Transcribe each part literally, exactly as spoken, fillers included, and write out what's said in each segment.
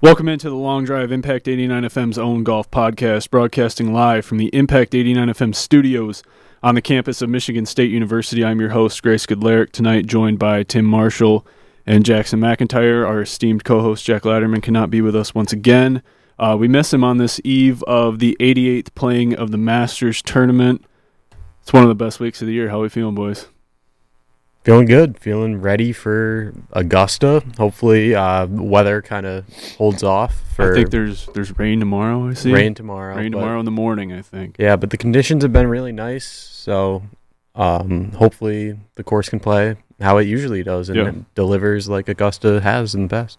Welcome into the Long Drive Impact eighty-nine F M's own golf podcast, broadcasting live from the Impact eighty-nine F M studios on the campus of Michigan State University. I'm your host, Grace Goodlerick, tonight joined by Tim Marshall and Jackson McIntyre. Our esteemed co-host, Jack Latterman, cannot be with us once again. Uh, we miss him on this eve of the eighty-eighth playing of the Masters tournament. It's one of the best weeks of the year. How are we feeling, boys? Feeling good. Feeling ready for Augusta. Hopefully, uh, weather kind of holds off. For I think there's there's rain tomorrow, I see. Rain tomorrow. Rain tomorrow in the morning, I think. Yeah, but the conditions have been really nice, so um, hopefully the course can play how it usually does and yeah. it delivers like Augusta has in the past.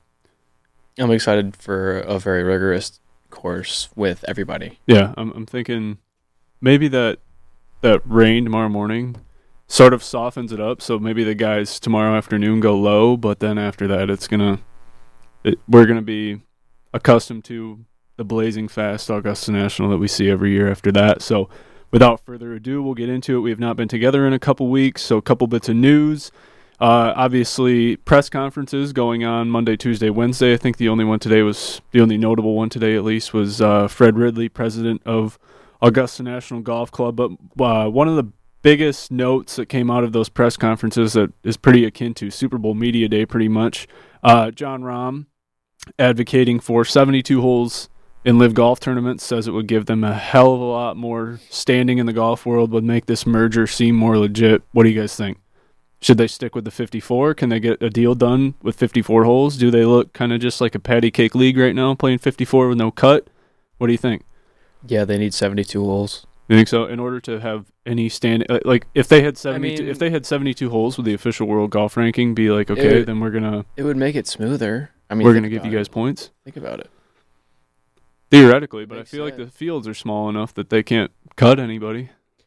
I'm excited for a very rigorous course with everybody. Yeah, I'm, I'm thinking maybe that that rain tomorrow morning sort of softens it up, so maybe the guys tomorrow afternoon go low, but then after that it's gonna it, we're gonna be accustomed to the blazing fast Augusta National that we see every year after that. So without further ado, we'll get into it. We have not been together in a couple weeks, so a couple bits of news. Uh, obviously, press conferences going on Monday, Tuesday, Wednesday. I think the only one today was the only notable one today, at least, was uh, Fred Ridley, president of Augusta National Golf Club. But uh, one of the biggest notes that came out of those press conferences that is pretty akin to Super Bowl Media Day, pretty much. Uh, Jon Rahm advocating for seventy-two holes in live golf tournaments, says it would give them a hell of a lot more standing in the golf world, would make this merger seem more legit. What do you guys think? Should they stick with the fifty-four? Can they get a deal done with fifty-four holes? Do they look kind of just like a patty cake league right now, playing fifty-four with no cut? What do you think? Yeah, they need seventy-two holes. You think so? In order to have any stand, like if they had seventy-two, I mean, if they had seventy-two holes with the official world golf ranking, be like, okay, it, then we're gonna, it would make it smoother. I mean, we're gonna give you guys it. points. Think about it. Theoretically, but Makes I feel sense. like the fields are small enough that they can't cut anybody.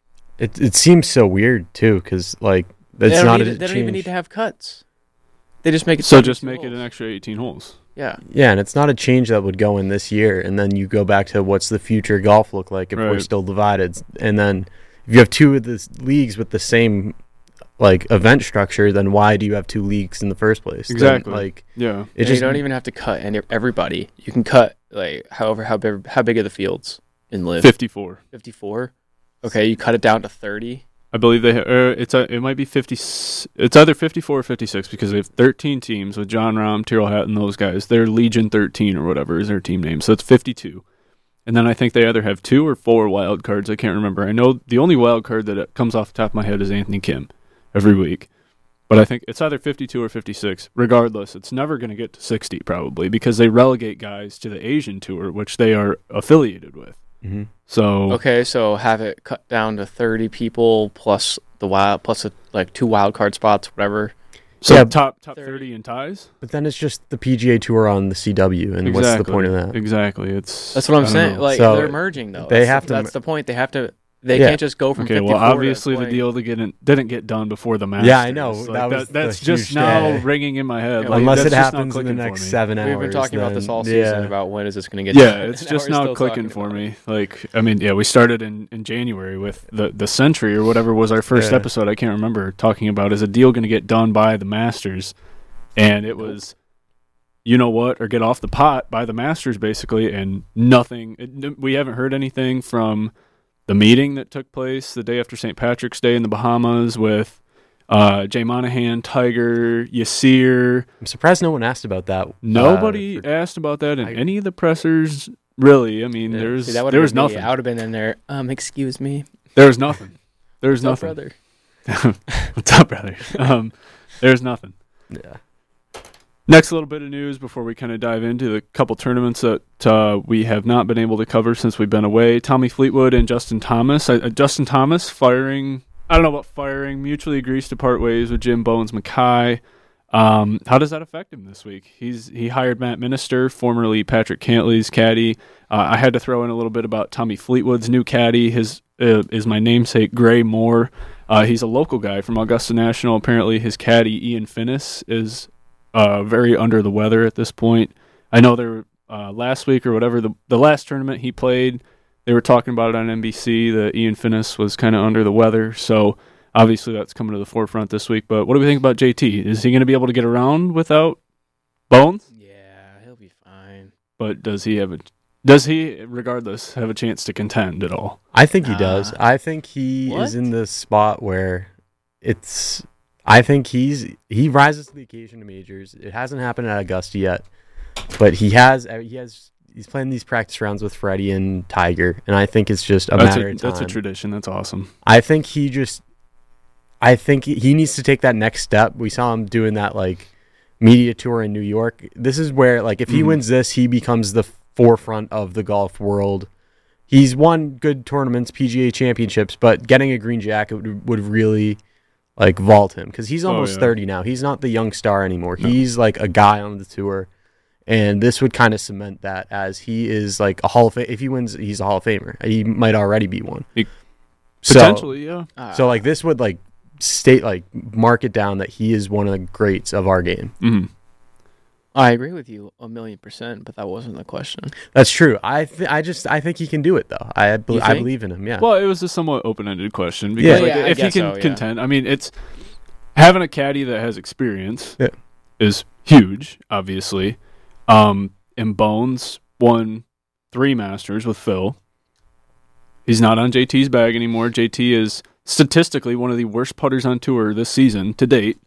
It it seems so weird too, because like They that's don't, not need, a they don't change. even need to have cuts. They just make it. So just seventy-two make it an holes. extra eighteen holes. Yeah. Yeah, and it's not a change that would go in this year, and then you go back to what's the future golf look like if we're Right. still divided, and then if you have two of the leagues with the same like event structure, then why do you have two leagues in the first place? Then, Exactly. like Yeah. it And just you don't even have to cut any everybody. You can cut like however how big how big are the fields in live? fifty-four. fifty-four. Okay, you cut it down to thirty. I believe they. Ha- uh, it's a, it might be fifty. It's either fifty-four or fifty-six because they have thirteen teams with Jon Rahm, Tyrrell Hatton, those guys. They're Legion thirteen or whatever is their team name. So it's fifty-two. And then I think they either have two or four wild cards. I can't remember. I know the only wild card that comes off the top of my head is Anthony Kim every week. But I think it's either fifty-two or fifty-six. Regardless, it's never going to get to sixty probably because they relegate guys to the Asian Tour, which they are affiliated with. mm-hmm. So Okay, so have it cut down to thirty people plus the wild plus a, like two wild card spots, whatever. so Yeah, top top thirty. thirty in ties. But then it's just the P G A Tour on the C W, and what's the point of that? Exactly. It's That's what I'm I don't saying. know. Like So, they're merging though. they That's, have to That's mer- the point. They have to. They Yeah. can't just go from Okay, fifty-four. well, obviously to the playing- deal to get in, didn't get done before the Masters. Yeah, I know. Like, That was that's the just huge now thing. ringing in my head. Yeah, Like, Unless that's it just not happens in the clicking for next me. seven hours. We've been talking about this then- all season yeah. about when is this going to get Yeah, done. it's And just now we're now still clicking talking for about it. me. Like, I mean, yeah, we started in, in January with the, the Century or whatever was our first Yeah. episode. I can't remember talking about is a deal going to get done by the Masters, and it was, you know what, or get off the pot by the Masters basically, and nothing. It, we haven't heard anything from the meeting that took place the day after Saint Patrick's Day in the Bahamas with uh, Jay Monahan, Tiger, Yasir. I'm surprised no one asked about that. Nobody uh, for- asked about that in I- any of the pressers. Really, I mean, Yeah. there's See, that there was been me. nothing. I would have been in there. Um, excuse me. There was nothing. There was What's up, nothing. brother? What's up, brother? Um, there's nothing. yeah. Next little bit of news before we kind of dive into the couple tournaments that uh, we have not been able to cover since we've been away. Tommy Fleetwood and Justin Thomas. Uh, Justin Thomas firing, I don't know about firing, mutually agrees to part ways with Jim Bones Mackay. Um, how does that affect him this week? He's He hired Matt Minister, formerly Patrick Cantley's caddy. Uh, I had to throw in a little bit about Tommy Fleetwood's new caddy. His uh, is my namesake, Gray Moore. Uh, he's a local guy from Augusta National. Apparently his caddy, Ian Finnis, is uh, very under the weather at this point. I know there uh, last week or whatever, the, the last tournament he played, they were talking about it on N B C that Ian Finnis was kind of under the weather. So obviously that's coming to the forefront this week. But what do we think about J T? Is he going to be able to get around without Bones? Yeah, he'll be fine. but does he have a does he regardless have a chance to contend at all? I think he does. Uh, I think he what? is in the spot where it's. I think he's he rises to the occasion to majors. It hasn't happened at Augusta yet, but he has. He has. He's playing these practice rounds with Freddie and Tiger, and I think it's just a That's matter a, of time. that's a tradition. That's awesome. I think he just. I think he, he needs to take that next step. We saw him doing that like media tour in New York. This is where like if he Mhm. wins this, he becomes the forefront of the golf world. He's won good tournaments, P G A championships, but getting a green jacket would, would really like vault him because he's Oh, almost yeah. thirty now. He's not the young star anymore. No. He's like a guy on the tour, and this would kind of cement that as he is like a Hall of Fame. If he wins, he's a Hall of Famer. He might already be one. He- So- Potentially, yeah. Uh, So like this would like state like mark it down that he is one of the greats of our game. hmm I agree with you a million percent, but that wasn't the question. That's true. I th- I just I think he can do it though. I be- You I think? believe in him. Yeah. Well, it was a somewhat open-ended question because Yeah. like, Yeah, I if he guess can so, yeah. contend, I mean, it's having a caddy that has experience Yeah. is huge, obviously. Um, and Bones won three Masters with Phil. He's not on J T's bag anymore. J T is statistically one of the worst putters on tour this season to date.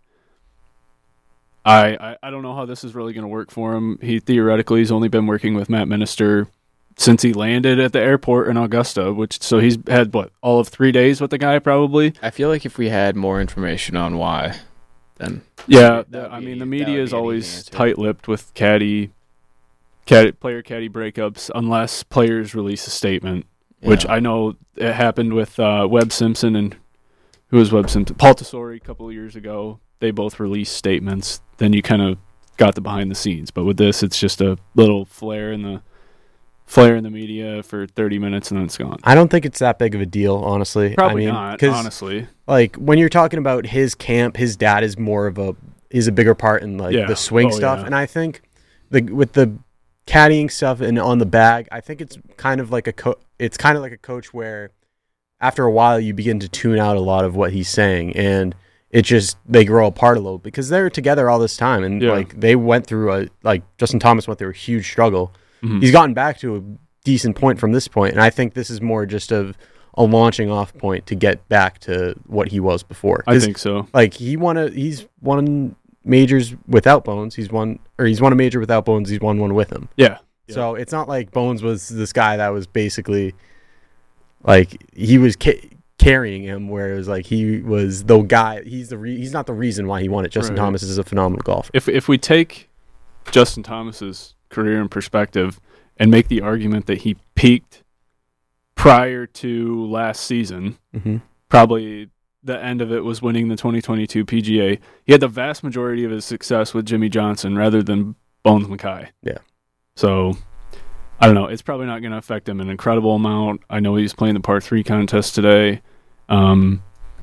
I, I, I don't know how this is really going to work for him. He theoretically has only been working with Matt Minister since he landed at the airport in Augusta, which so he's had what all of three days with the guy probably. I feel like if we had more information on why, then Yeah, That would I be- mean the that media would is be an easy always answer. tight-lipped with caddy, caddy player caddy breakups unless players release a statement, which yeah. I know it happened with uh, Webb Simpson and who was Webb Simpson? Paul Tesori a couple of years ago. They both released statements. Then you kind of got the behind the scenes. But with this, it's just a little flare in the flare in the media for thirty minutes and then it's gone. I don't think it's that big of a deal, honestly. Probably I mean, not, 'cause, honestly. like when you're talking about his camp, his dad is more of a is a bigger part in like Yeah. the swing Oh, stuff, yeah. and I think the with the caddying stuff and on the bag, I think it's kind of like a co- it's kind of like a coach where after a while you begin to tune out a lot of what he's saying, and it just they grow apart a little because they're together all this time, and Yeah. like they went through a like Justin Thomas went through a huge struggle. Mhm. He's gotten back to a decent point from this point, and I think this is more just of a launching off point to get back to what he was before. I 'Cause, think so. like he won a he's won majors without Bones. He's won or he's won a major without Bones. He's won one with him. Yeah. Yeah. So it's not like Bones was this guy that was basically like he was ca- carrying him, where it was like he was the guy. He's the re- he's not the reason why he won it. Justin Right. Thomas is a phenomenal golfer. If if we take Justin Thomas's career in perspective and make the argument that he peaked prior to last season, Mm-hmm. probably the end of it was winning the twenty twenty-two P G A. He had the vast majority of his success with Jimmy Johnson rather than Bones Mackay. Yeah. So I don't know. It's probably not going to affect him an incredible amount. I know he's playing the par three contest today. Um,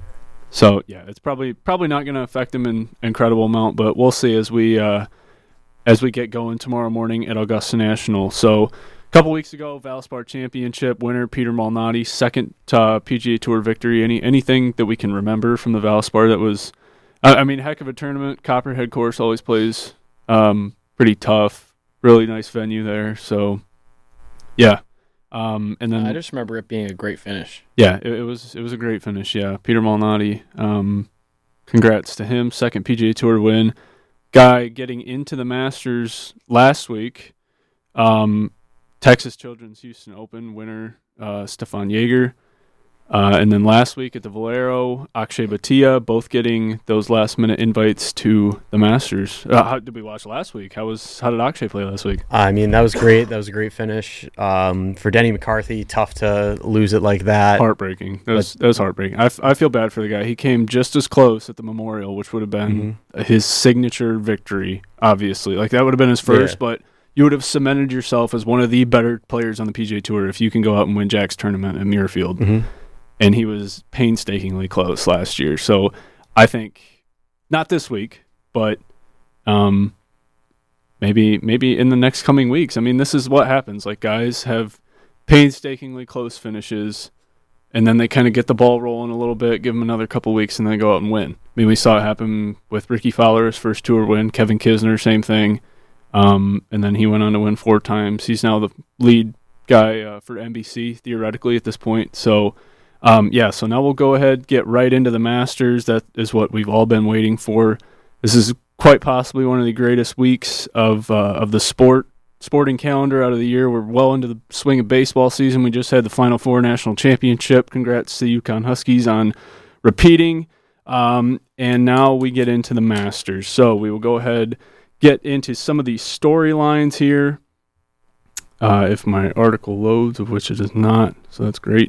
so yeah, it's probably probably not going to affect him an incredible amount, but we'll see as we uh, as we get going tomorrow morning at Augusta National. So a couple weeks ago, Valspar Championship winner Peter Malnati, second uh, P G A Tour victory. Any anything that we can remember from the Valspar that was, uh, I mean, heck of a tournament. Copperhead course always plays um, pretty tough. Really nice venue there. So yeah, um, and then I just remember it being a great finish. yeah, it, it was it was a great finish. Yeah, Peter Malnati. Um, congrats to him, second P G A Tour win. Guy getting into the Masters last week. Um, Texas Children's Houston Open winner uh, Stefan Jaeger. Uh, and then last week at the Valero, Akshay Bhatia, both getting those last minute invites to the Masters. Uh, how did we watch last week? How was how did Akshay play last week? I mean, that was great. That was a great finish. Um, for Denny McCarthy, tough to lose it like that. Heartbreaking. That was that was heartbreaking. I, f- I feel bad for the guy. He came just as close at the Memorial, which would have been his signature victory. Obviously, like that would have been his first, Yeah. but you would have cemented yourself as one of the better players on the P G A Tour if you can go out and win Jack's tournament at Muirfield. Mm-hmm. And he was painstakingly close last year. So I think not this week, but um, maybe maybe in the next coming weeks. I mean, this is what happens. Like guys have painstakingly close finishes, and then they kind of get the ball rolling a little bit, give them another couple weeks, and then go out and win. I mean, we saw it happen with Ricky Fowler, his first tour win. Kevin Kisner, same thing. Um, and then he went on to win four times. He's now the lead guy uh, for N B C, theoretically, at this point. So, um, yeah, so now we'll go ahead, get right into the Masters. That is what we've all been waiting for. This is quite possibly one of the greatest weeks of uh, of the sport sporting calendar out of the year. We're well into the swing of baseball season. We just had the Final Four National Championship. Congrats to the UConn Huskies on repeating. Um, and now we get into the Masters. So we will go ahead, get into some of these storylines here. Uh, if my article loads, of which it does not, so that's great.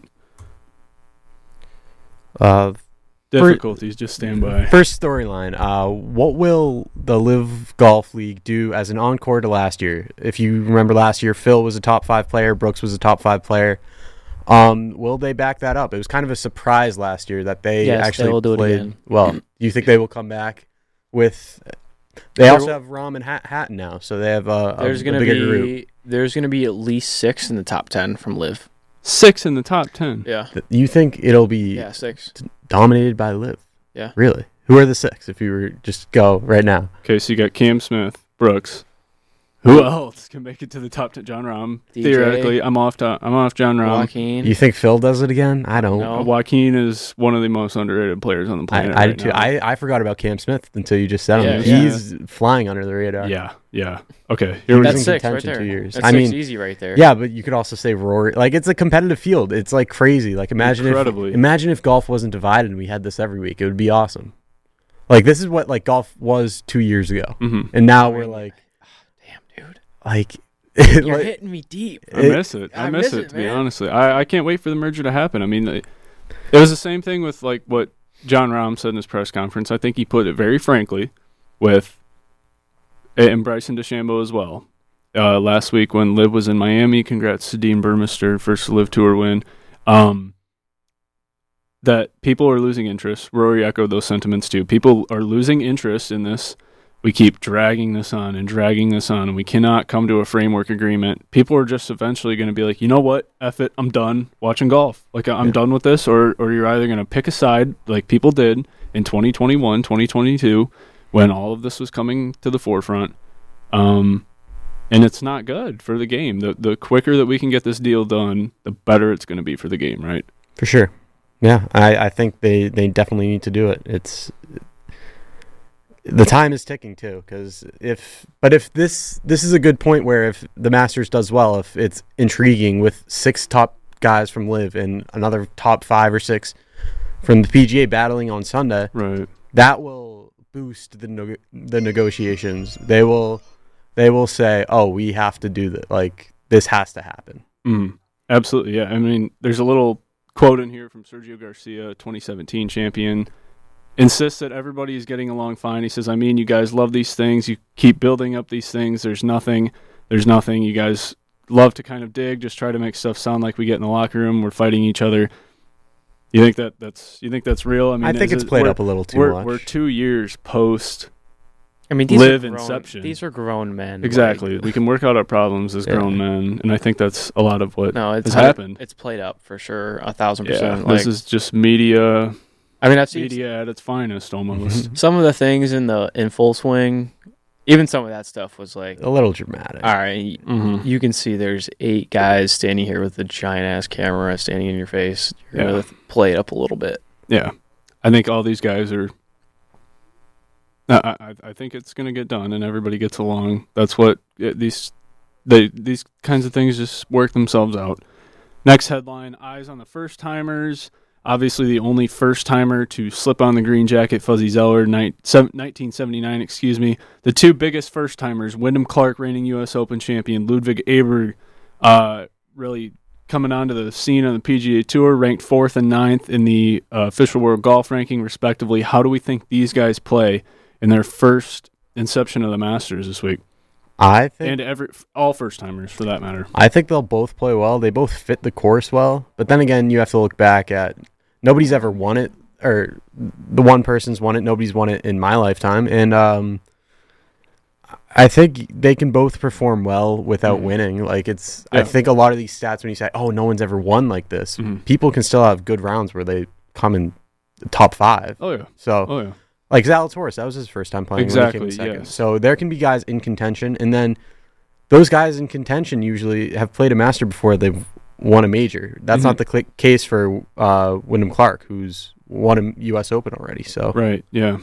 Uh, Difficulties, just stand by. First storyline. Uh, what will the Live Golf League do as an encore to last year? If you remember last year, Phil was a top five player, Brooks was a top five player. Um, will they back that up? It was kind of a surprise last year that they Yes, actually they will do it played. again. Well, do you think they will come back with? They There also will- have Rahm and Hat- Hatton now, so they have a, a, There's a gonna bigger be group. there's gonna be at least six in the top ten from Live. Six in the top ten. Yeah, Th- You think it'll be yeah, six. dominated by Live? Yeah. Really? Who are the six? If you were just go right now. Okay, so you got Cam Smith, Brooks. Who else can make it to the top ten? John Rahm. D J. Theoretically, I'm off. To, I'm off John Rahm. Joaquin. You think Phil does it again? I don't. No. Uh, Joaquin is one of the most underrated players on the I, planet. I right did too. now. I, I forgot about Cam Smith until you just said him. Yeah, He's flying under the radar. Yeah, yeah. Okay, He here we was That's in six right contention there. two years. That's I six mean, easy right there. yeah, but you could also say Rory. Like it's a competitive field. It's like crazy. Like imagine Incredibly. if imagine if golf wasn't divided and we had this every week. It would be awesome. Like this is what like golf was two years ago, hmm and now we're like Damn, dude. like. You're like- hitting me deep. I It- miss it. I, I miss, miss it, it, to be man. honestly. I, I can't wait for the merger to happen. I mean, it, it was the same thing with like what John Rahm said in his press conference. I think he put it very frankly with, and Bryson DeChambeau as well. Uh, last week when Liv was in Miami, congrats to Dean Burmester, first Liv Tour win. Um, that people are losing interest. Rory echoed those sentiments too. People are losing interest in this. We keep dragging this on and dragging this on, and we cannot come to a framework agreement. People are just eventually going to be like, you know what? F it. I'm done watching golf. Like, I'm Yeah. done with this. Or, or you're either going to pick a side like people did in twenty twenty-one, twenty twenty-two, when all of this was coming to the forefront. Um, and it's not good for the game. The, the quicker that we can get this deal done, the better it's going to be for the game, right? For sure. Yeah, I, I think they, they definitely need to do it. It's the time is ticking too, because if but if this this is a good point where if the Masters does well, if it's intriguing with six top guys from Live and another top five or six from the P G A battling on Sunday, Right. that will boost the neg- the negotiations. They will they will say, oh, we have to do that. Like this has to happen. Mm, absolutely, yeah. I mean, there's a little quote in here from Sergio Garcia, twenty seventeen champion, insists that everybody is getting along fine. He says, I mean, you guys love these things. You keep building up these things. There's nothing. There's nothing. You guys love to kind of dig, just try to make stuff sound like we get in the locker room. We're fighting each other. You think that that's you think that's real? I mean, I think is it's it- played we're- up a little too we're, much. We're two years post. I mean, these Live are grown, inception. These are grown men. Exactly. like- We can work out our problems as Yeah. grown men, and I think that's a lot of what no, it's has happened. It's played up for sure, a thousand Yeah, percent. this Like, is just media. I mean, I've seen Media at its finest, almost. some of the things in the in full swing. Even some of that stuff was like, a little dramatic. all right, mm-hmm. you can see there's eight guys standing here with a giant ass camera standing in your face. You're Yeah. gonna play it up a little bit. Yeah, I think all these guys are. I I, I think it's going to get done, and everybody gets along. That's what uh, these they these kinds of things just work themselves out. Next headline: Eyes on the first timers. Obviously, the only first timer to slip on the green jacket, Fuzzy Zeller, nineteen seventy-nine. Excuse me. The two biggest first timers: Wyndham Clark, reigning U S Open champion, Ludwig Aberg, uh, really coming onto the scene on the P G A Tour, ranked fourth and ninth in the uh, official world golf ranking, respectively. How do we think these guys play in their first inception of the Masters this week? I think And every all first timers, for that matter. I think they'll both play well. They both fit the course well. But then again, you have to look back at nobody's ever won it, or the one person's won it. Nobody's won it in my lifetime. And um, I think they can both perform well without Mhm. winning. Like it's, Yeah. I think a lot of these stats, when you say, "Oh, no one's ever won like this," Mhm. people can still have good rounds where they come in the top five. Oh yeah, So oh yeah. Like Zalatoris, that was his first time playing. Exactly, when he came in second. yes. So there can be guys in contention, and then those guys in contention usually have played a Master before they've won a major. That's Mhm. not the cl- case for uh, Wyndham Clark, who's won a U S Open already. So Right. Yeah.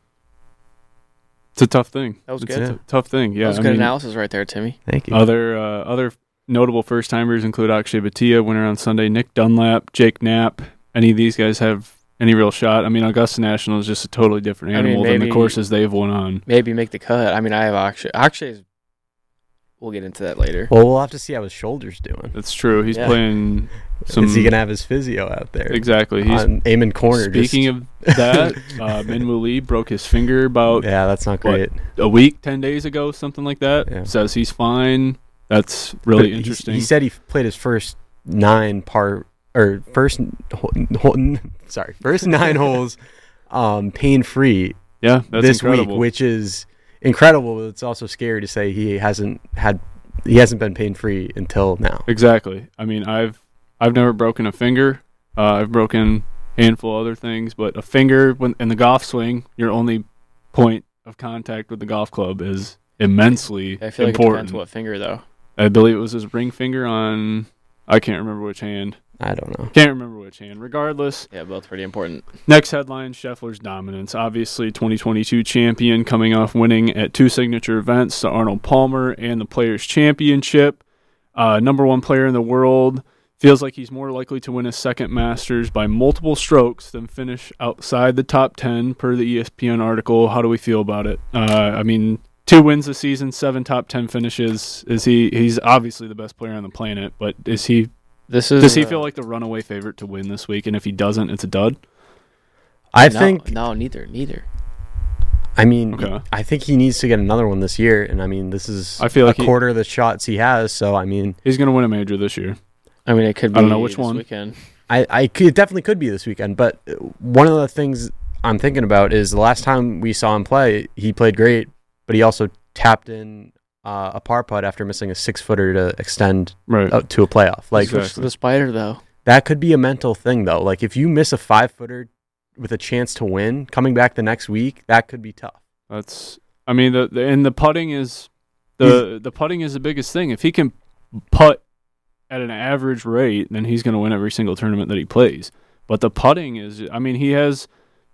It's a tough thing. That was it's good. a t- tough thing. Yeah. that was I good mean, analysis right there, Timmy. thank you. Other uh, other notable first timers include Akshay Bhatia, winner on Sunday, Nick Dunlap, Jake Knapp. Any of these guys have any real shot? I mean, Augusta National is just a totally different I mean, animal than the maybe- courses they've won on. Maybe make the cut. I mean, I have Akshay. Akshay, we'll get into that later. Well, we'll have to see how his shoulder's doing. That's true. He's Yeah. playing some. Is he gonna have his physio out there? Exactly. He's on Eamon Corner. speaking of that. uh, Minwoo Lee broke his finger about yeah, that's not what, great. a week, ten days ago, something like that. Yeah. Says he's fine. That's really But he's- interesting. He said he played his first nine par or first ho- ho- sorry first nine holes um, pain free yeah, that's this incredible. week, which is incredible. But it's also scary to say he hasn't had he hasn't been pain free until now. Exactly. I mean, I've I've never broken a finger. Uh, I've broken a handful of other things, but a finger when in the golf swing, your only point of contact with the golf club is immensely I feel like it important. depends what finger though. I believe it was his ring finger on. I can't remember which hand. I don't know. Can't remember which hand. Regardless, Yeah, both pretty important. next headline: Scheffler's dominance. Obviously, twenty twenty-two champion, coming off winning at two signature events, the Arnold Palmer and the Players Championship. Uh, number one player in the world. Feels like he's more likely to win a second Masters by multiple strokes than finish outside the top ten, per the E S P N article. How do we feel about it? Uh, I mean, two wins this season, seven top ten finishes. Is he? He's obviously the best player on the planet, but is he? This is. Does he uh, feel like the runaway favorite to win this week? And if he doesn't, it's a dud. I no, think. no, neither, neither. I mean, Okay. I think he needs to get another one this year, and I mean, this is I feel like a he- quarter of the shots he has. So I mean, He's going to win a major this year. I mean, it could be. I don't know which this one. Weekend. I, I could, it definitely could be this weekend. But one of the things I'm thinking about is the last time we saw him play, he played great, but he also tapped in uh, a par putt after missing a six footer to extend Right. out to a playoff. Like Exactly. Switch to the spider though. that could be a mental thing though. Like if you miss a five footer with a chance to win, coming back the next week, that could be tough. That's. I mean, the, the and the putting is the the putting is the biggest thing. If he can putt at an average rate, then he's going to win every single tournament that he plays. But the putting is. I mean, he has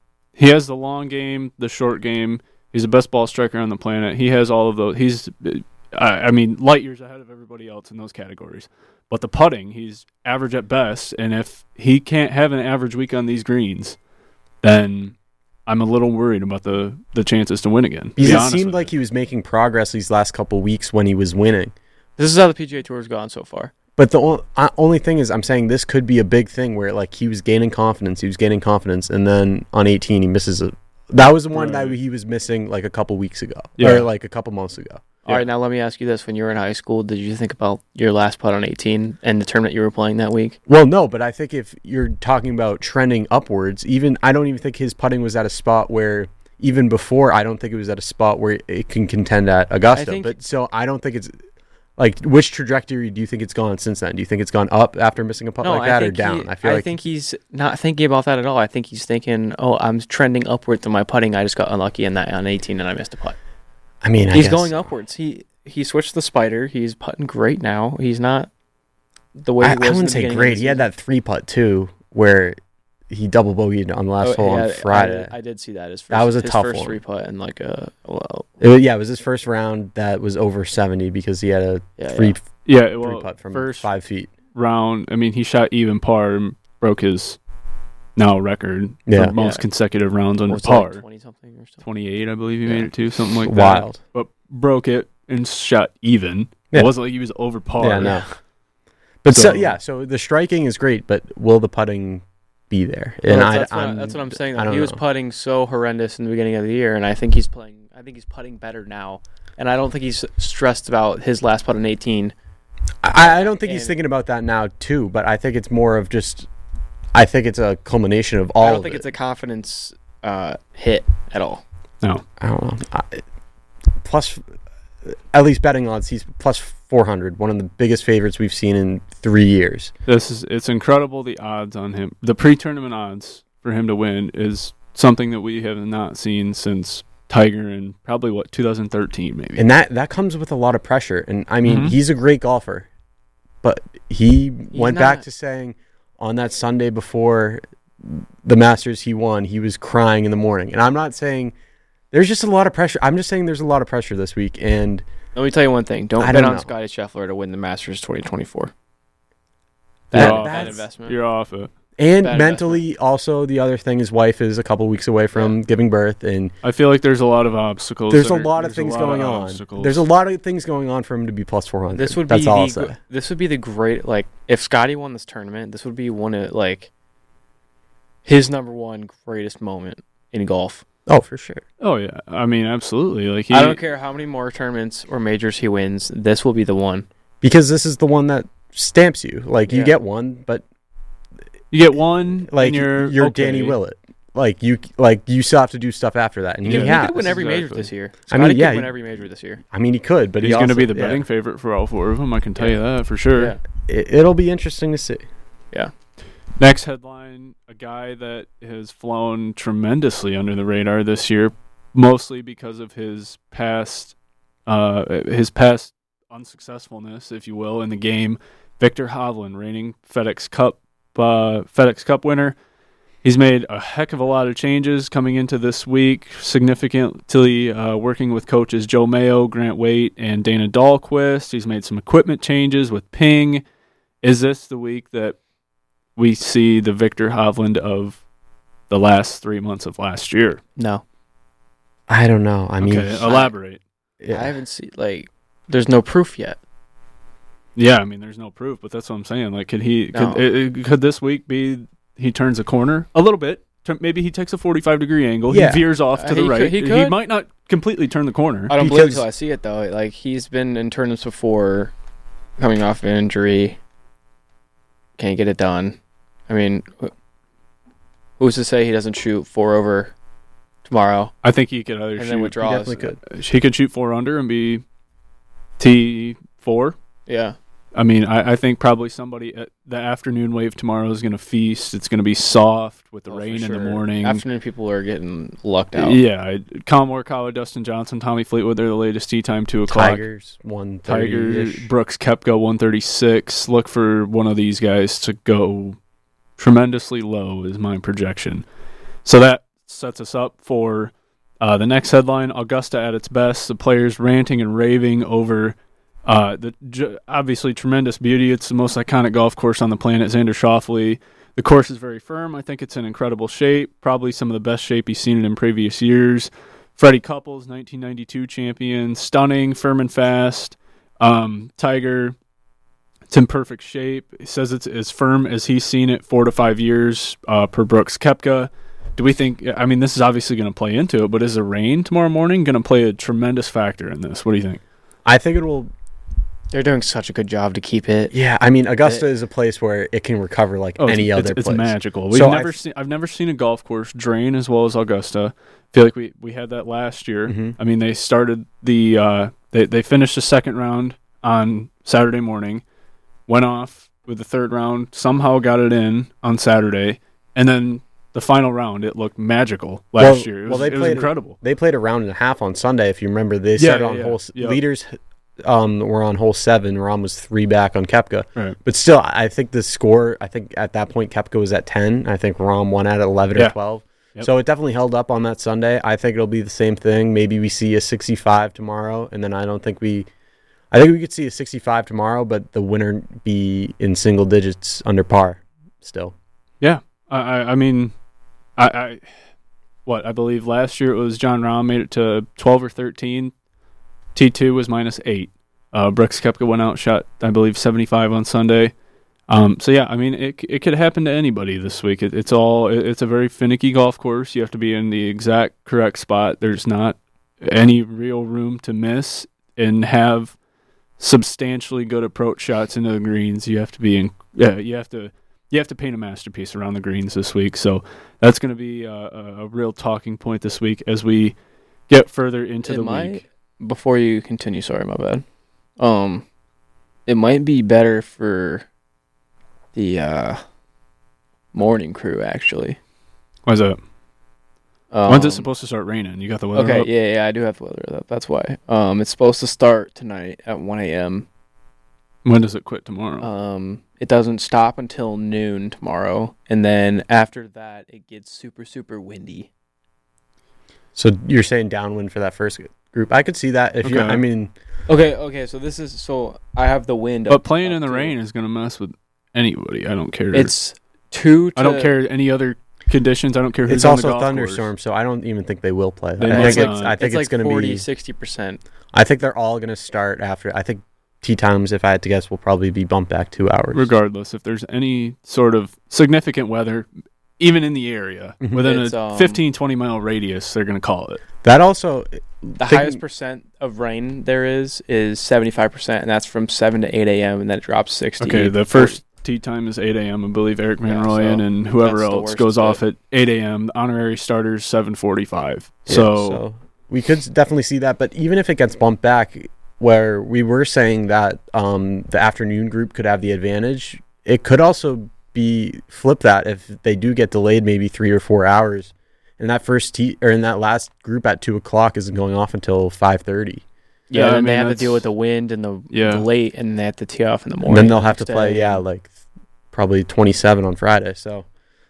he has the long game, the short game. He's the best ball striker on the planet. He has all of those. He's. I, I mean, light years ahead of everybody else in those categories. But the putting, he's average at best. And if he can't have an average week on these greens, then I'm a little worried about the, the chances to win again. to Because be it honest seemed with like you. he was making progress these last couple weeks when he was winning. This is how the P G A Tour's gone so far. But the o- uh, only thing is, I'm saying this could be a big thing where like he was gaining confidence, he was gaining confidence, and then on eighteen he misses a. That was the one that Right. he was missing like a couple weeks ago, Yeah. or like a couple months ago. All right, now let me ask you this: when you were in high school, did you think about your last putt on eighteen and the tournament you were playing that week? Well, no, but I think if you're talking about trending upwards, even I don't even think his putting was at a spot where even before I don't think it was at a spot where it can contend at Augusta. think- But so I don't think it's like which trajectory do you think it's gone since then? Do you think it's gone up after missing a putt like that or down? He, I feel like think he's not thinking about that at all. I think he's thinking, "Oh, I'm trending upwards to my putting. I just got unlucky in that on eighteen and I missed a putt." I mean I he's guess- going upwards. He he switched the spider. He's putting great now. He's not the way I, he was. I in wouldn't the say beginning of great. the He had season. that three putt too, where he double bogeyed on the last Oh, hole yeah, on I- Friday. I, did see that. His first, That was a his tough first one. three putt and like a well, It was- yeah, it was his first round that was over seventy because he had a yeah, three yeah. Yeah, three well, putt from first five feet. round. I mean, he shot even par and broke his now record Yeah. for most Yeah. consecutive rounds under What was it, par. like twenty something or something. twenty-eight, I believe he Yeah. made it to, something like that. Wild. But broke it and shot even. Yeah. It wasn't like he was over par. Yeah, no. But so, So- yeah, so the striking is great, but will the putting be there? Well, And that's, I, that's, what, I'm, that's what I'm saying. I Though. don't He was know. putting so horrendous in the beginning of the year, and I think he's playing. I think he's putting better now, and I don't think he's stressed about his last putt in eighteen. I, I don't think he's And- thinking about that now too, but I think it's more of just. I think it's a culmination of all. I don't of think it. it's a confidence uh, hit at all. No. I don't know. I, plus, at least betting odds, he's plus four hundred, one of the biggest favorites we've seen in three years. This is it's incredible the odds on him. The pre-tournament odds for him to win is something that we have not seen since Tiger in probably what two thousand thirteen maybe. And that that comes with a lot of pressure. And I mean, Mhm. he's a great golfer, but he went not- back to saying on that Sunday before the Masters he won, he was crying in the morning. And I'm not saying there's just a lot of pressure. I'm just saying there's a lot of pressure this week. And Let me tell you one thing. Don't I bet don't on know. Scotty Scheffler to win the Masters twenty twenty-four. You're Bad, off. bad That's- investment. You're off it. and Bad mentally, also the other thing, his wife is a couple weeks away from giving birth, and I feel like there's a lot of obstacles. there's that a are- lot of there's things lot going of on. obstacles. There's a lot of things going on for him to be plus four hundred. This would That's be all I'll the, say. gr- this would be the great, like, if Scotty won this tournament, this would be one of, like, his number one greatest moment in golf. Oh, for sure. Oh yeah, I mean absolutely. Like he, I don't care how many more tournaments or majors he wins, this will be the one. Because this is the one that stamps you. Like you Yeah. get one, but You get one, like and you're you're okay. Danny Willett. Like you, like you still have to do stuff after that, and Yeah, he he He has. could win every major Exactly. this year. I mean, Scotty yeah, could win he- every major this year. I mean, he could, but He's he going to also- be the yeah. betting favorite for all four of them. I can tell Yeah. you that for sure. Yeah. It, it'll be interesting to see. Next headline: a guy that has flown tremendously under the radar this year, mostly because of his past, uh, his past unsuccessfulness, if you will, in the game. Victor Hovland, reigning FedEx Cup, uh, FedEx Cup winner. He's made a heck of a lot of changes coming into this week, significantly uh, working with coaches Joe Mayo, Grant Waite, and Dana Dahlquist. He's made some equipment changes with Ping. Is this the week that we see the Victor Hovland of the last three months of last year? No. I don't know. I mean, okay, elaborate. yeah. I haven't seen, like, there's no proof yet. Yeah, I mean, there's no proof, but that's what I'm saying. Like, could he? No. Could, it, it- could this week be he turns a corner a little bit? T- Maybe he takes a forty-five degree angle. Yeah. He veers off Uh, to the he right. could- he could. might not completely turn the corner. I don't believe it Because- until I see it, though. Like, he's been in tournaments before, coming off an injury. Can't get it done. I mean, wh- who's to say he doesn't shoot four over tomorrow I think he could either and then shoot. He withdraws? definitely could. He could shoot four under and be T four. Yeah. I mean, I, I think probably somebody at the afternoon wave tomorrow is going to feast. It's going to be soft with the Oh, for rain in the sure. morning. Afternoon people are getting lucked out. Yeah, I- Colin Morikawa, Dustin Johnson, Tommy Fleetwood. They're the latest tee time, two o'clock. Tigers one Tiger, thirty. Brooks Koepka, one thirty-six. Look for one of these guys to go tremendously low is my projection. So that sets us up for uh, the next headline, Augusta at its best. The players ranting and raving over uh, the j- obviously tremendous beauty. It's the most iconic golf course on the planet, Xander Schauffele. The course is very firm. I think it's in incredible shape, probably some of the best shape he's seen it in previous years. Freddie Couples, nineteen ninety-two champion, stunning, firm and fast. Um, Tiger, it's in perfect shape. He says it's as firm as he's seen it, four to five years uh, per Brooks Koepka. Do we think, I mean, this is obviously going to play into it, but is the rain tomorrow morning going to play a tremendous factor in this? What do you think? I think it will. They're doing such a good job to keep it. Yeah, I mean, Augusta is a place where it can recover like Oh, any it's, other it's, place. it's magical. We've So never I've- seen. I've never seen a golf course drain as well as Augusta. I feel like we, we had that last year. Mhm. I mean, they started the uh, they they finished the second round on Saturday morning, went off with the third round, somehow got it in on Saturday, and then the final round it looked magical last Well- year. It was, well, they it was played- incredible. They played a round and a half on Sunday. If you remember, they Yeah, started yeah, on yeah. hole s- Yep. leaders. Um, were on hole seven. Rom was three back on Koepka. Right. But still, I think the score. I think at that point Koepka was at ten. I think Rom won at eleven Yeah. or twelve. Yep. So it definitely held up on that Sunday. I think it'll be the same thing. Maybe we see a sixty-five tomorrow, and then I don't think we. I think we could see a sixty-five tomorrow, but the winner be in single digits under par. Still, Yeah, I I, I mean, I, I what I believe last year it was John Rahm made it to twelve or thirteen. T two was minus eight. Uh, Brooks Koepka went out, shot I believe seventy-five on Sunday. Um, so yeah, I mean it it could happen to anybody this week. It, it's all it, it's a very finicky golf course. You have to be in the exact correct spot. There's not any real room to miss and have substantially good approach shots into the greens. You have to be in. Yeah, you have to. You have to paint a masterpiece around the greens this week. So that's going to be a, a, a real talking point this week as we get further into It the might- week. Before you continue, sorry, my bad. Um, it might be better for the uh, morning crew, actually. Why's that? Um, When's it supposed to start raining? You got the weather Okay, up? yeah, yeah, I do have the weather up. That's why. Um, it's supposed to start tonight at one a.m. When does it quit tomorrow? Um, it doesn't stop until noon tomorrow, and then after that, it gets super, super windy. So you're saying downwind for that first group? I could see that if you. Okay. I mean, Okay, okay, so this is so I have the wind. but up- playing up in the to- rain is going to mess with anybody. I don't care. It's two. To, I don't care any other conditions. I don't care who's it's on also the a golf thunderstorm, course. so I don't even think they will play. They I might think, not. it's, I think it's, it's, like going to forty, be. sixty percent. I think they're all going to start after. I think tee times, if I had to guess, will probably be bumped back two hours. Regardless, if there's any sort of significant weather, even in the area, Mhm. within It's, a um, fifteen, twenty mile radius, they're going to call it. That also. The Think- highest percent of rain there is is seventy-five percent, and that's from seven to eight a.m., and then it drops sixty. Okay, the first tee time is eight a.m. I believe Eric Van Yeah, Rooyen so and whoever that's the else worst goes bit. off at eight a.m. The honorary starters seven forty-five. Yeah, So, we could s- definitely see that. But even if it gets bumped back, where we were saying that um, the afternoon group could have the advantage, it could also be flip that if they do get delayed maybe three or four hours. And that first tee or in that last group at two o'clock isn't going off until five thirty. Yeah, Yeah, I and mean, they have to that's- deal with the wind and the, Yeah. the late, and they have to tee off in the morning. And then they'll have to next play, day. yeah, like probably twenty-seven on Friday. So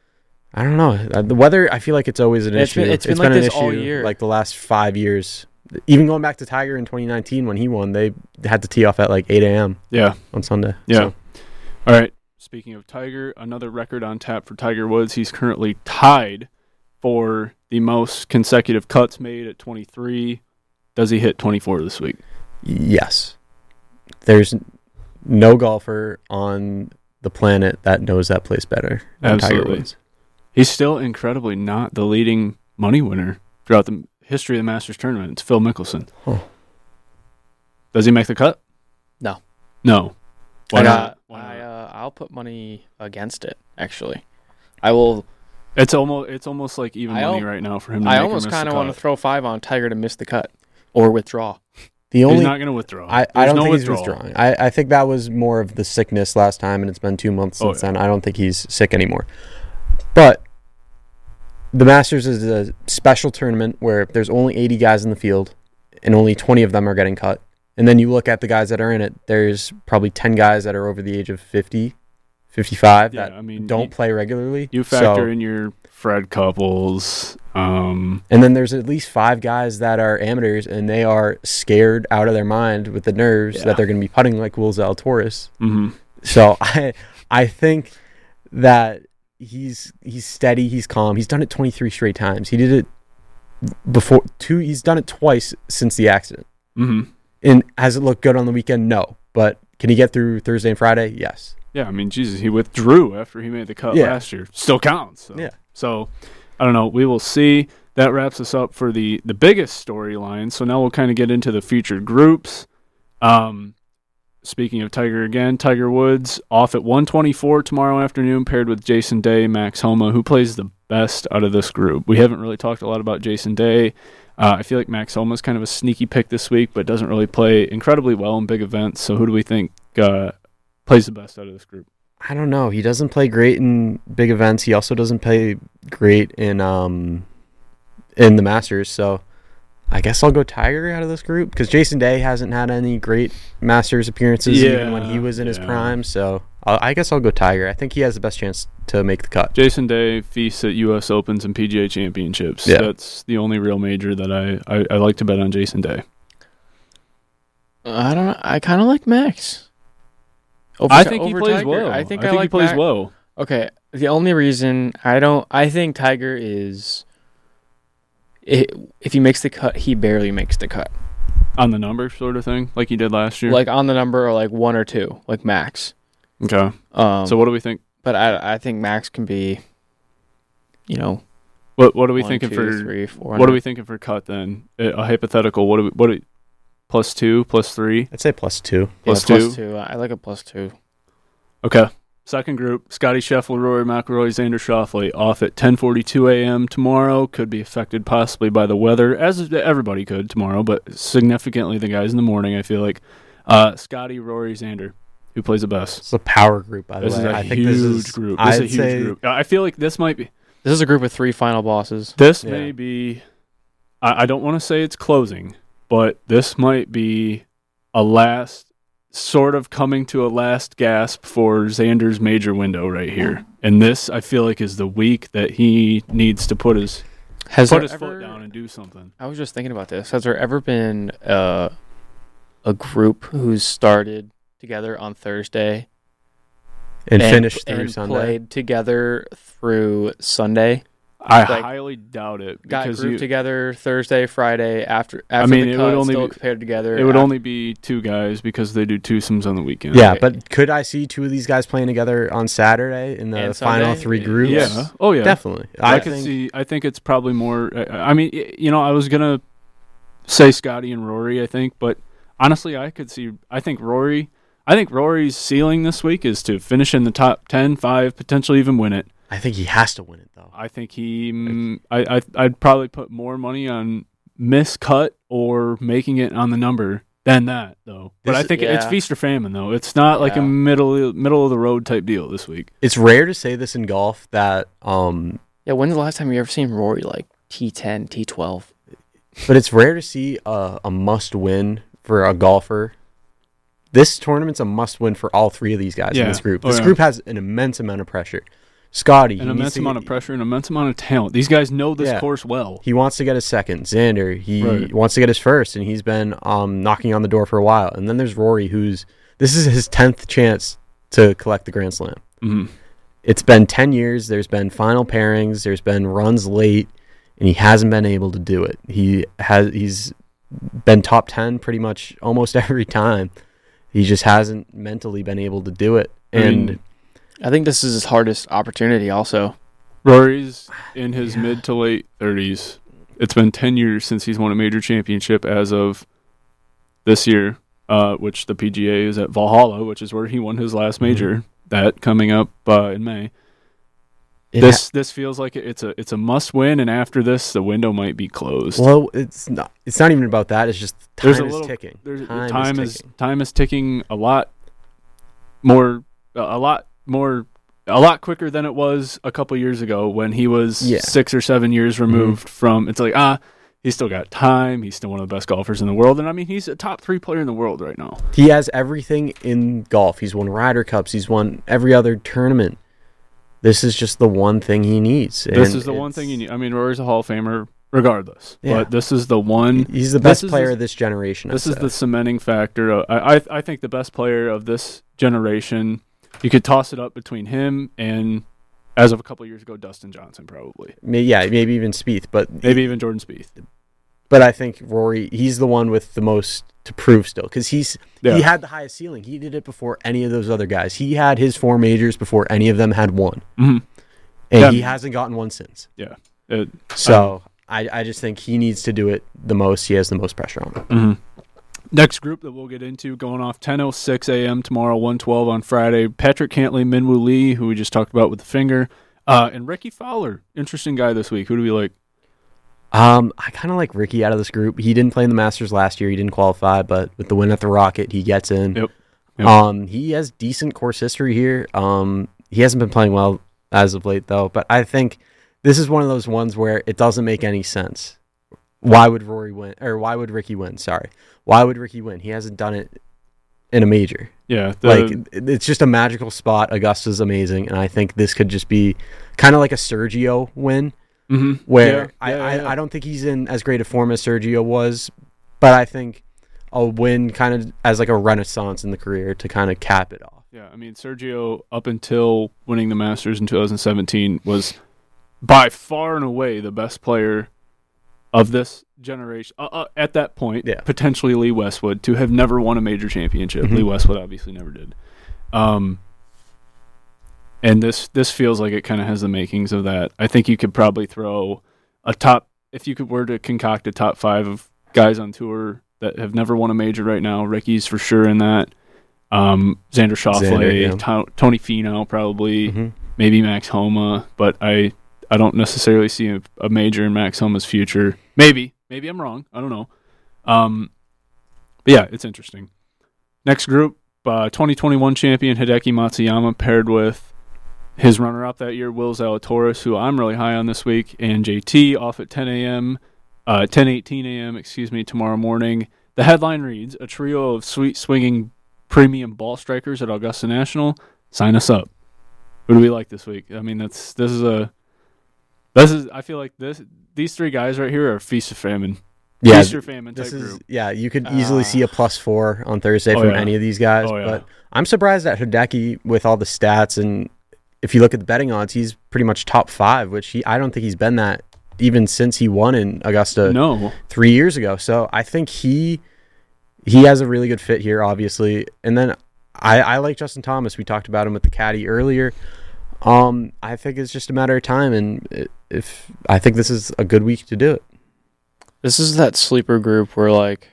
I don't know. Uh, The weather, I feel like it's always an It's issue. been- it's been like an this issue all year. like the last five years. Even going back to Tiger in twenty nineteen when he won, they had to tee off at like eight a.m. yeah. on Sunday. Yeah. So, All right. Speaking of Tiger, another record on tap for Tiger Woods. He's currently tied for the most consecutive cuts made at twenty-three. Does he hit twenty-four this week? yes. There's no golfer on the planet that knows that place better than Tiger Absolutely. Woods. He's still incredibly not the leading money winner throughout the history of the Masters tournament. It's Phil Mickelson. Huh. Does he make the cut? No. No. Why I not? got, Why I, not? uh, I'll put money against it, actually. I will. It's almost it's almost like even I money al- right now for him to I make or almost miss kind of the want to cut. throw five on Tiger to miss the cut or withdraw. The He's only not going to withdraw. I, I There's don't no think withdrawal. he's withdrawing. I, I think that was more of the sickness last time, and it's been two months Oh, since yeah. then. I don't think he's sick anymore. But the Masters is a special tournament where there's only eighty guys in the field, and only twenty of them are getting cut. And then you look at the guys that are in it, there's probably ten guys that are over the age of fifty, fifty-five Yeah, that I mean, don't you- play regularly. You factor So- in your Fred Couples. Um, And then there's at least five guys that are amateurs, and they are scared out of their mind with the nerves Yeah. that they're going to be putting like Will Zalatoris. mhm. So I I think that he's he's steady, he's calm. He's done it twenty-three straight times. He did it before two. He's done it twice since the accident. Mhm. And has it looked good on the weekend? No. But can he get through Thursday and Friday? Yes. Yeah, I mean, Jesus, he withdrew after he made the cut Yeah. last year. Still counts. So. Yeah. So, I don't know. We will see. That wraps us up for the, the biggest storyline. So now we'll kind of get into the featured groups. Um, speaking of Tiger again, Tiger Woods off at one twenty-four tomorrow afternoon, paired with Jason Day, Max Homa, who plays the best out of this group. We haven't really talked a lot about Jason Day. Uh, I feel like Max Homa is kind of a sneaky pick this week, but doesn't really play incredibly well in big events. So who do we think uh, plays the best out of this group? I don't know. He doesn't play great in big events. He also doesn't play great in um in the Masters. So I guess I'll go Tiger out of this group because Jason Day hasn't had any great Masters appearances even when he Yeah, was in his yeah. prime. So I'll, I guess I'll go Tiger. I think he has the best chance to make the cut. Jason Day feasts at U S Opens and P G A Championships. Yeah. That's the only real major that I, I, I like to bet on Jason Day. I don't know. I kind of like Max. Over I Ti- think he over plays Tiger. well. I think I, he like plays Max. well. Okay, the only reason I don't, I think Tiger is, it, if he makes the cut, he barely makes the cut. On the number sort of thing, like he did last year. Like on the number or like one or two, like Max. Okay. Um, So what do we think? but I, I think Max can be, you know, What what are we one, thinking two, for three, four what are we thinking for cut then? A, a hypothetical. What do we what do we, plus two, plus three, I'd say plus two. plus yeah, two? plus two. I like a plus two. Okay. Second group: Scotty Scheffler, Rory McIlroy, Xander Schauffele off at ten forty-two a.m. tomorrow. Could be affected possibly by the weather, as everybody could tomorrow, but significantly the guys in the morning. I feel like uh, Scotty, Rory, Xander, who plays the best. It's a power group, by the This way. is a I huge think this is group. This I'd is a huge say group. I feel like this might be This is a group of three final bosses. This Yeah. may be, I, I don't want to say it's closing, but this might be a last, sort of coming to a last gasp for Xander's major window right here. And this, I feel like, is the week that he needs to put his Has put there his ever, foot down and do something. I was just thinking about this. Has there ever been uh, a group who's started together on Thursday And, finished through and Sunday. played together through Sunday? I Like, highly doubt it Got because grouped you, together Thursday, Friday after after mean, the it cut, would only still be- paired together. it would af- only be two guys because they do twosomes on the weekend. Yeah, Okay. but could I see two of these guys playing together on Saturday in the And final Sunday? three groups? Yeah. Oh yeah. Definitely. I, I could think see. I think it's probably more. I I mean, y- you know, I was gonna say Scotty and Rory. I think, but honestly, I could see. I think Rory. I think Rory's ceiling this week is to finish in the top ten, five, potentially even win it. I think he has to win it though. I think he. mm, I, I. I'd probably put more money on miscut or making it on the number than that, though. But This- I think it's yeah. feast or famine, though. It's not like a Yeah. middle middle of the road type deal this week. It's rare to say this in golf that um Yeah, when's the last time you ever seen Rory like T ten, T twelve? but it's rare to see a, a must win for a golfer. This tournament's a must win for all three of these guys Yeah. in this group. Oh, This yeah. group has an immense amount of pressure. Scotty, he An needs immense to amount get- of pressure, an immense amount of talent. These guys know this Yeah. course well. He wants to get his second. Xander, he Right. wants to get his first, and he's been um, knocking on the door for a while. And then there's Rory, who's this is his tenth chance to collect the Grand Slam. Mhm. It's been ten years. There's been final pairings. There's been runs late, and he hasn't been able to do it. He has he's been top ten pretty much almost every time. He just hasn't mentally been able to do it. I And mean, I think this is his hardest opportunity also. Rory's in his Yeah. mid to late thirties. It's been ten years since he's won a major championship as of this year, uh, which the P G A is at Valhalla, which is where he won his last major. That coming up uh, in May. it This this feels like it's a it's a must win, and after this, the window might be closed. ha- well, it's not. It's not even about that. It's just time There's a is little- ticking. There's time, time, is, is, ticking. time is ticking a lot more a lot more a lot quicker than it was a couple years ago when he was Yeah. six or seven years removed from. It's like ah, he's still got time. He's still one of the best golfers in the world, and I mean he's a top three player in the world right now. He has everything in golf. He's won Ryder Cups. He's won every other tournament. This is just the one thing he needs. This and is the one it's- thing you need. I mean, Rory's a Hall of Famer regardless, Yeah. but this is the one. He's the this best is player the- of this generation. This I'd is say. the cementing factor. Of, I, I I think the best player of this generation. You could toss it up between him and, as of a couple years ago, Dustin Johnson probably, May- yeah, maybe even Spieth, but maybe even Jordan Spieth. but I think Rory, he's the one with the most to prove still because he's Yeah. he had the highest ceiling. He did it before any of those other guys. He had his four majors before any of them had one, Mhm. and Yeah. he hasn't gotten one since. It, So I I just think he needs to do it the most. He has the most pressure on him. mhm. Next group that we'll get into going off ten oh six a.m. tomorrow, one twelve on Friday. Patrick Cantley, Minwoo Lee, who we just talked about with the finger, uh, and Ricky Fowler. Interesting guy this week. Who do we like? Um, I kind of like Ricky out of this group. He didn't play in the Masters last year. He didn't qualify, but with the win at the Rocket, he gets in. Yep. Yep. Um, he has decent course history here. Um, he hasn't been playing well as of late though, but I think this is one of those ones where it doesn't make any sense. Why would Rory win, or why would Ricky win? Sorry, why would Ricky win? He hasn't done it in a major. Yeah, the, Like it- it's just a magical spot. Augusta's amazing, and I think this could just be kind of like a Sergio win. mhm. Where Yeah, I, yeah, I, yeah. I don't think he's in as great a form as Sergio was, but I think a win kind of as like a renaissance in the career to kind of cap it off. Yeah, I mean Sergio up until winning the Masters in two thousand seventeen was by far and away the best player of this generation. Uh, uh, at that point, Yeah. potentially Lee Westwood to have never won a major championship. Mhm. Lee Westwood obviously never did. Um, and this this feels like it kind of has the makings of that. I think you could probably throw a top if you could were to concoct a top five of guys on tour that have never won a major right now. Ricky's for sure in that. Um, Xander Schauffele, Xander, yeah. To- Tony Finau probably, Mhm. maybe Max Homa, but I I don't necessarily see a, a major in Max Homa's future. Maybe, maybe I'm wrong. I don't know. Um, but yeah, it's interesting. Next group, uh, twenty twenty-one champion Hideki Matsuyama paired with his runner-up that year, Will Zalatoris, who I'm really high on this week, and J T off at ten a.m., uh, ten eighteen a.m., excuse me, tomorrow morning. The headline reads, a trio of sweet swinging premium ball strikers at Augusta National. Sign us up. Who do we like this week? I mean, that's this is a this is I feel like this these three guys right here are feast or famine. Yeah, feast or famine type this is group. yeah. You could easily Uh, see a plus four on Thursday oh, from yeah. any of these guys. Oh, yeah. But I'm surprised at Hideki with all the stats, and if you look at the betting odds, he's pretty much top five, which he I don't think he's been that even since he won in Augusta No, three years ago. So I think he he has a really good fit here, obviously. And then I, I like Justin Thomas. We talked about him with the caddy earlier. Um, I think it's just a matter of time, and it, if I think this is a good week to do it. This is that sleeper group where like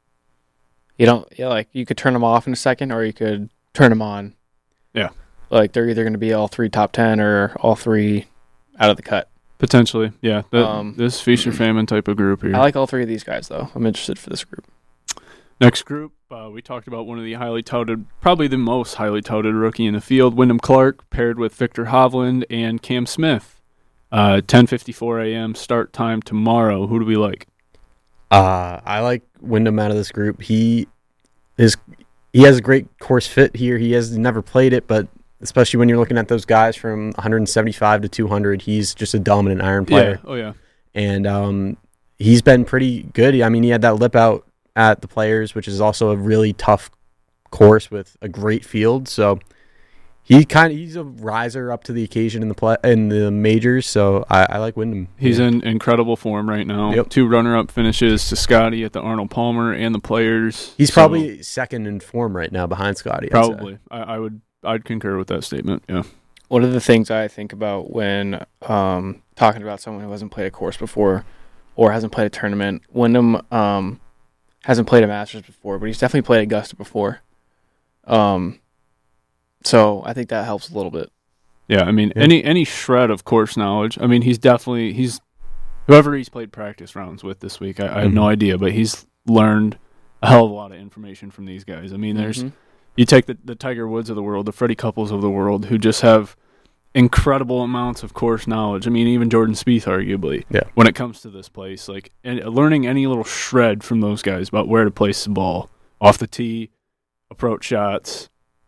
you don't yeah, like you could turn them off in a second or you could turn them on. Yeah. Like they're either going to be all three top ten or all three out of the cut. potentially. Yeah, the, Um, this feast or famine type of group here. I like all three of these guys though. I'm interested for this group. Next group, uh, we talked about one of the highly touted, probably the most highly touted rookie in the field, Wyndham Clark, paired with Victor Hovland and Cam Smith. Uh, ten fifty-four a.m. start time tomorrow. Who do we like? Uh, I like Wyndham out of this group. He is he has a great course fit here. He has never played it, but especially when you're looking at those guys from one seventy-five to two hundred, he's just a dominant iron player. Yeah. Oh, yeah. And um, he's been pretty good. I mean, he had that lip out at the Players, which is also a really tough course with a great field. So he kind of he's a riser up to the occasion in the play, in the majors. So I, I like Wyndham. He's yeah. in incredible form right now. Yep. Two runner-up finishes to Scotty at the Arnold Palmer and the Players. He's So, probably second in form right now behind Scotty. I'd say. probably. I, I would. I'd concur with that statement. Yeah. One of the things I think about when um, talking about someone who hasn't played a course before or hasn't played a tournament, Wyndham um, hasn't played a Masters before, but he's definitely played Augusta before. Um, so I think that helps a little bit. Yeah. I mean, Yeah. any any shred of course knowledge. I mean, he's definitely he's whoever he's played practice rounds with this week. I, I have no Mhm. idea, but he's learned a hell of a lot of information from these guys. I mean, there's. Mhm. You take the, the Tiger Woods of the world, the Freddie Couples of the world, who just have incredible amounts of course knowledge. I mean, even Jordan Spieth, arguably, Yeah. when it comes to this place, like and learning any little shred from those guys about where to place the ball off the tee, approach shots,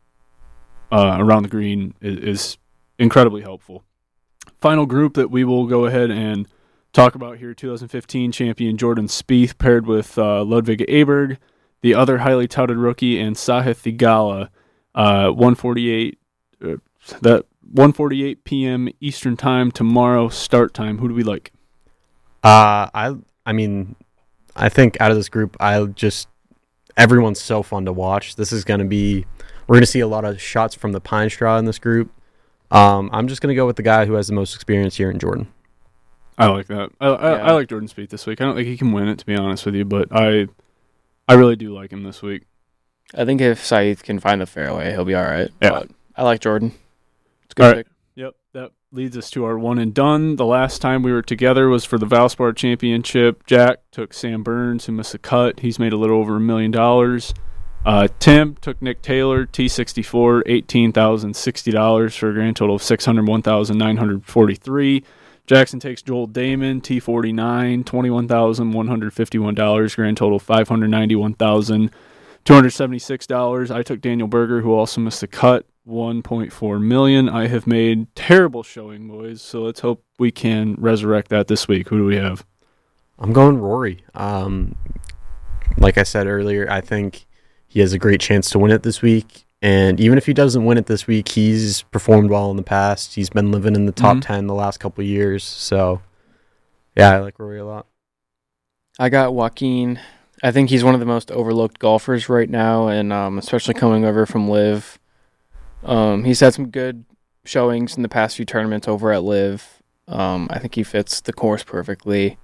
uh, around the green is, is incredibly helpful. Final group that we will go ahead and talk about here: twenty fifteen champion Jordan Spieth paired with uh, Ludwig Aberg, the other highly touted rookie, and Sahith Theegala, uh, one forty-eight uh, that one forty-eight p.m. Eastern time tomorrow start time. Who do we like? Uh, I I mean, I think out of this group, I just everyone's so fun to watch. This is going to be we're going to see a lot of shots from the pine straw in this group. Um, I'm just going to go with the guy who has the most experience here in Jordan. I like that. I, I, Yeah. I like Jordan Spieth this week. I don't think he can win it, to be honest with you, but I I really do like him this week. I think if Saeed can find the fairway, he'll be all right. Yeah. But I like Jordan. It's a good All right. pick. Yep, that leads us to our one and done. The last time we were together was for the Valspar Championship. Jack took Sam Burns, who missed the cut. He's made a little over a million dollars. Uh, Tim took Nick Taylor, T sixty-four, eighteen thousand sixty dollars for a grand total of six hundred one thousand nine hundred forty-three dollars. Jackson takes Joel Damon, T forty-nine, twenty-one thousand one hundred fifty-one dollars, grand total five hundred ninety-one thousand two hundred seventy-six dollars. I took Daniel Berger, who also missed the cut, one point four million dollars. I have made terrible showing, boys, so let's hope we can resurrect that this week. Who do we have? I'm going Rory. Um, like I said earlier, I think he has a great chance to win it this week. And even if he doesn't win it this week, he's performed well in the past. He's been living in the top Mhm. ten the last couple of years. So, yeah, I like Rory a lot. I got Joaquin. I think he's one of the most overlooked golfers right now, and um, especially coming over from Liv. Um, he's had some good showings in the past few tournaments over at Liv. Um, I think he fits the course perfectly.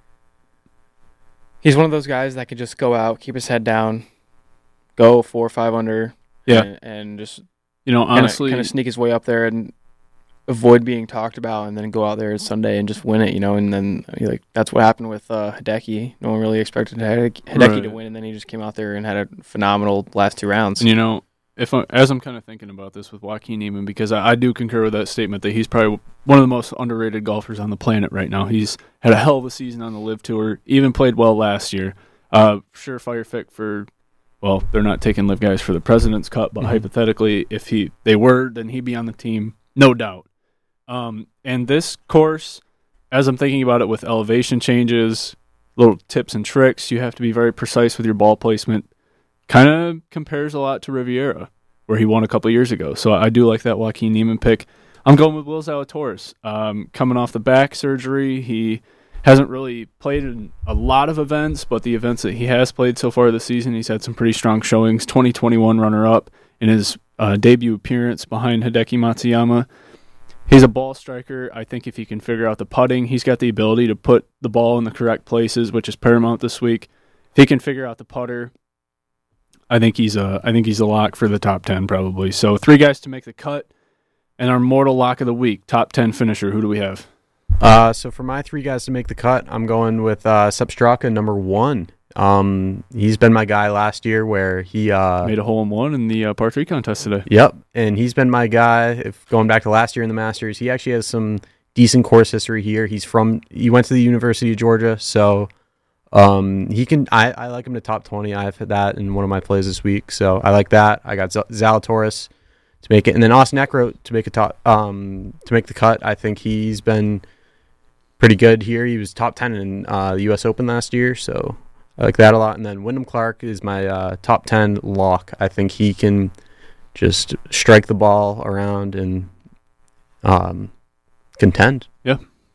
He's one of those guys that could just go out, keep his head down, go four or five under, Yeah. and, and just You know, honestly, kind of sneak his way up there and avoid being talked about, and then go out there Sunday and just win it, you know. And then I mean, like that's what happened with uh, Hideki. No one really expected Hideki, Hideki to Right. win, and then he just came out there and had a phenomenal last two rounds. and you know, if I, as I'm kind of thinking about this with Joaquin Niemann, because I, I do concur with that statement that he's probably one of the most underrated golfers on the planet right now. He's had a hell of a season on the Live Tour, even played well last year. Uh, surefire pick for, well, they're not taking Live guys for the President's Cup, but mm-hmm. hypothetically, if he they were, then he'd be on the team, no doubt. Um, and this course, as I'm thinking about it with elevation changes, little tips and tricks, you have to be very precise with your ball placement. Kind of compares a lot to Riviera, where he won a couple years ago. So I do like that Joaquin Niemann pick. I'm going with Will Zalatoris. Um, coming off the back surgery, he hasn't really played in a lot of events, but the events that he has played so far this season, he's had some pretty strong showings. twenty twenty-one runner-up in his uh, debut appearance behind Hideki Matsuyama. He's a ball striker. I think if he can figure out the putting, he's got the ability to put the ball in the correct places, which is paramount this week. If he can figure out the putter, I think he's a I think he's a lock for the top ten probably. So three guys to make the cut, and our mortal lock of the week, top ten finisher. Who do we have? Uh, so for my three guys to make the cut, I'm going with uh, Sepp Straka, number one. Um, he's been my guy last year where he uh, made a hole in one in the uh, par three contest today. Yep, and he's been my guy. If going back to last year in the Masters, he actually has some decent course history here. He's from he went to the University of Georgia, so. Um, he can. I, I like him to top twenty. I've had that in one of my plays this week, so I like that. I got Z- Zalatoris to make it, and then Austin Eckroat to make a top. Um, to make the cut. I think he's been pretty good here. He was top ten in uh, the U S Open last year, so I like that a lot. And then Wyndham Clark is my uh, top ten lock. I think he can just strike the ball around and um, contend. Yeah.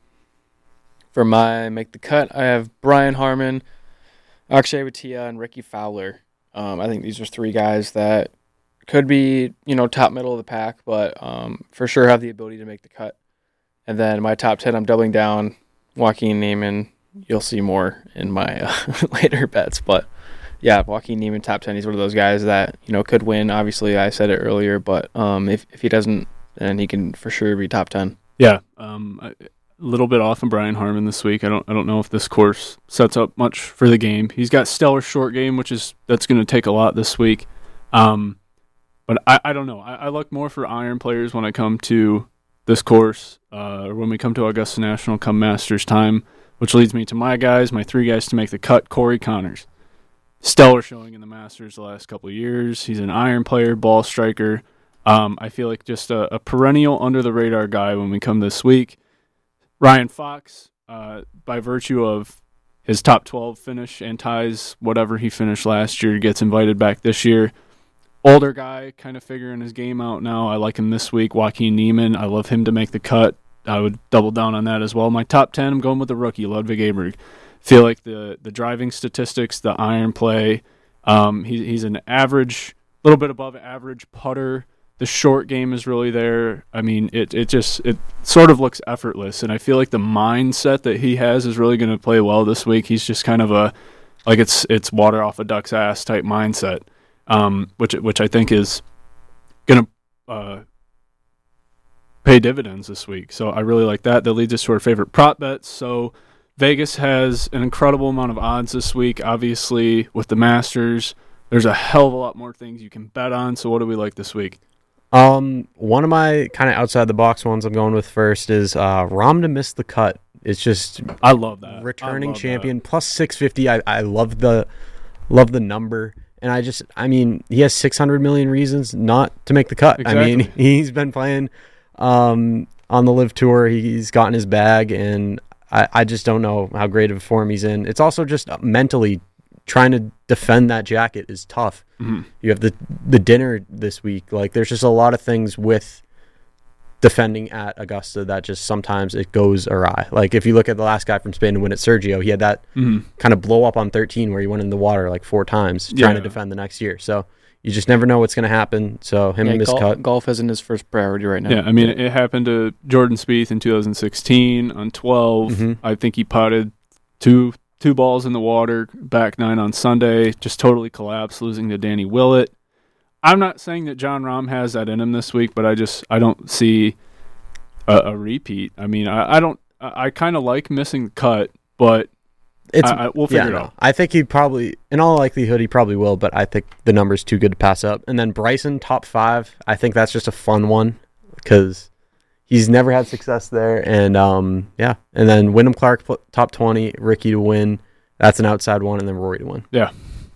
For my make the cut, I have Brian Harman, Akshay Bhatia, and Ricky Fowler. Um, I think these are three guys that could be, you know, top middle of the pack, but um, for sure have the ability to make the cut. And then my top ten, I'm doubling down Joaquin Niemann. You'll see more in my uh, later bets, but yeah, Joaquin Niemann top ten. He's one of those guys that, you know, could win. Obviously, I said it earlier, but um, if if he doesn't, then he can for sure be top ten. Yeah. Um. I, A little bit off of Brian Harman this week. I don't I don't know if this course sets up much for the game. He's got stellar short game, which is that's going to take a lot this week. Um, but I, I don't know. I, I look more for iron players when I come to this course, uh, or when we come to Augusta National come Masters time, which leads me to my guys, my three guys to make the cut. Corey Connors, stellar showing in the Masters the last couple of years. He's an iron player, ball striker. Um, I feel like just a, a perennial under the radar guy when we come this week. Ryan Fox, uh, by virtue of his top twelve finish and ties whatever he finished last year, gets invited back this year. Older guy, kind of figuring his game out now. I like him this week. Joaquin Niemann, I love him to make the cut. I would double down on that as well. My top ten, I'm going with the rookie, Ludwig Aberg. Feel like the the driving statistics, the iron play, um, he, he's an average, a little bit above average putter. The short game is really there. I mean, it it just it sort of looks effortless, and I feel like the mindset that he has is really going to play well this week. He's just kind of a like it's it's water off a duck's ass type mindset, um, which which I think is going to uh, pay dividends this week. So I really like that. That leads us to our favorite prop bets. So Vegas has an incredible amount of odds this week. Obviously, with the Masters, there's a hell of a lot more things you can bet on. So what do we like this week? Um, one of my kind of outside the box ones I'm going with first is uh, Rahm to miss the cut. It's just I love that returning love champion that. plus six fifty. I I love the love the number, and I just I mean he has six hundred million reasons not to make the cut. Exactly. I mean he's been playing um on the Live Tour. He's gotten his bag, and I I just don't know how great of a form he's in. It's also just mentally. Trying to defend that jacket is tough. Mm-hmm. You have the the dinner this week. Like there's just a lot of things with defending at Augusta that just sometimes it goes awry. Like if you look at the last guy from Spain to win at Sergio, he had that mm-hmm. kind of blow up on thirteen where he went in the water like four times yeah. trying to defend the next year. So you just never know what's going to happen. So him yeah, and golf, miscut. golf isn't his first priority right now. Yeah, I mean, it happened to Jordan Spieth in two thousand sixteen on twelve. Mm-hmm. I think he potted two two balls in the water, back nine on Sunday, just totally collapsed, losing to Danny Willett. I'm not saying that Jon Rahm has that in him this week, but I just I don't see a, a repeat. I mean, I, I don't. I, I kind of like missing the cut, but It's I, I, we'll yeah, figure it no. out. I think he probably, in all likelihood, he probably will. But I think the number's too good to pass up. And then Bryson, top five. I think that's just a fun one because he's never had success there. And um, yeah, and then Wyndham Clark, top twenty. Ricky to win. That's an outside one, and then Rory to win. Yeah.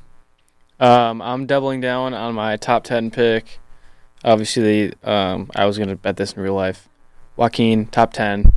Um, I'm doubling down on my top ten pick. Obviously, um, I was going to bet this in real life. Joaquin, top ten.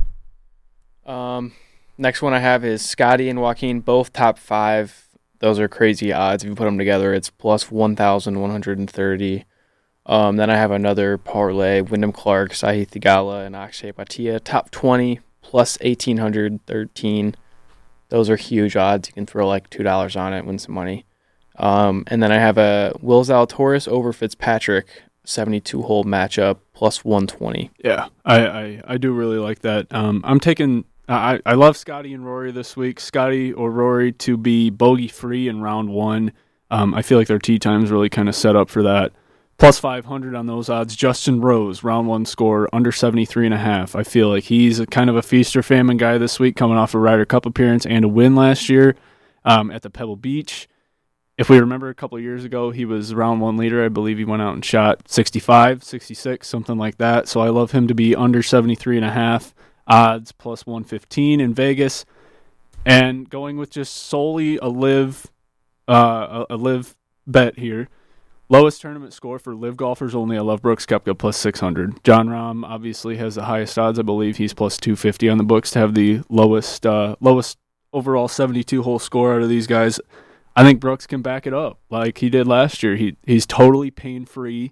Um, next one I have is Scotty and Joaquin, both top five. Those are crazy odds. If you put them together, it's plus one thousand one hundred thirty. Um, then I have another parlay, Wyndham Clark, Sahith Theegala, and Akshay Bhatia, top twenty, plus eighteen thirteen. Those are huge odds. You can throw like two dollars on it, win some money. Um, and then I have a Will Zalatoris over Fitzpatrick, seventy-two hole matchup, plus one twenty. Yeah, I, I, I do really like that. Um, I'm taking I, I love Scotty and Rory this week. Scotty or Rory to be bogey free in round one. Um, I feel like their tee time's really kind of set up for that. Plus five hundred on those odds. Justin Rose, round one score, under seventy-three and a half. I feel like he's a kind of a feast or famine guy this week, coming off a Ryder Cup appearance and a win last year um, at the Pebble Beach. If we remember a couple of years ago, he was round one leader. I believe he went out and shot sixty-five, sixty-six, something like that. So I love him to be under seventy-three and a half. Odds plus one fifteen in Vegas. And going with just solely a live, uh, a, a live bet here. Lowest tournament score for live golfers only. I love Brooks Koepka plus six hundred. John Rahm obviously has the highest odds. I believe he's plus two fifty on the books to have the lowest uh, lowest overall seventy-two hole score out of these guys. I think Brooks can back it up like he did last year. He He's totally pain-free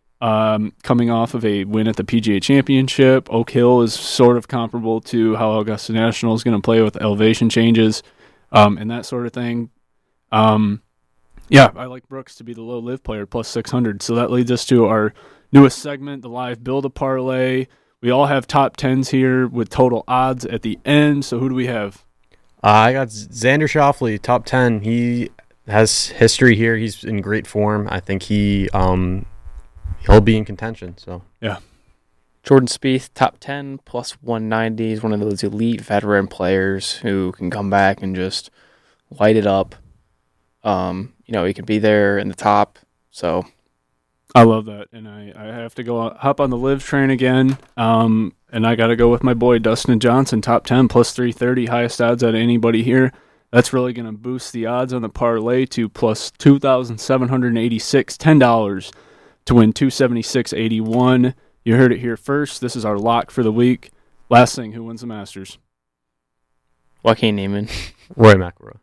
um, coming off of a win at the P G A Championship. Oak Hill is sort of comparable to how Augusta National is going to play with elevation changes um, and that sort of thing. Um Yeah, I like Brooks to be the low live player, plus six hundred. So that leads us to our newest segment, the live build a parlay. We all have top tens here with total odds at the end. So who do we have? Uh, I got Xander Schauffele, top ten. He has history here. He's in great form. I think he um he'll be in contention. So yeah, Jordan Spieth, top ten, plus one ninety. He's one of those elite veteran players who can come back and just light it up. Um, you know, he could be there in the top. So I love that, and I, I have to go hop on the live train again. Um, and I got to go with my boy Dustin Johnson, top ten, plus three thirty, highest odds out of anybody here. That's really going to boost the odds on the parlay to plus two thousand seven hundred eighty-six, ten dollars to win two seventy-six eighty-one. You heard it here first. This is our lock for the week. Last thing, who wins the Masters? Joaquin Niemann. Rory McIlroy.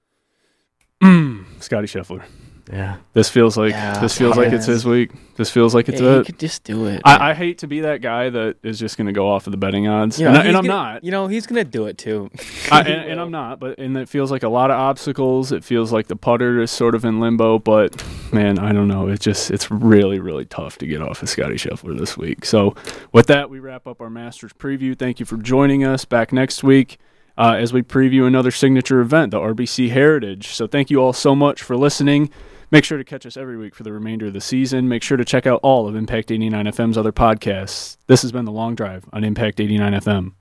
Scotty Scheffler. Yeah. This feels like Yeah, this feels like it's his week. This feels like it's yeah, it. he could just do it. I, I hate to be that guy that is just going to go off of the betting odds, You know, and, I, he's and I'm gonna- not. You know, he's gonna do it too. I, and, and I'm not. But and it feels like a lot of obstacles. It feels like the putter is sort of in limbo. But man, I don't know. It's just it's really really tough to get off of Scotty Scheffler this week. So with that, we wrap up our Masters preview. Thank you for joining us. Back next week. Uh, as we preview another signature event, the R B C Heritage. So thank you all so much for listening. Make sure to catch us every week for the remainder of the season. Make sure to check out all of Impact eighty-nine F M's other podcasts. This has been The Long Drive on Impact eighty-nine F M.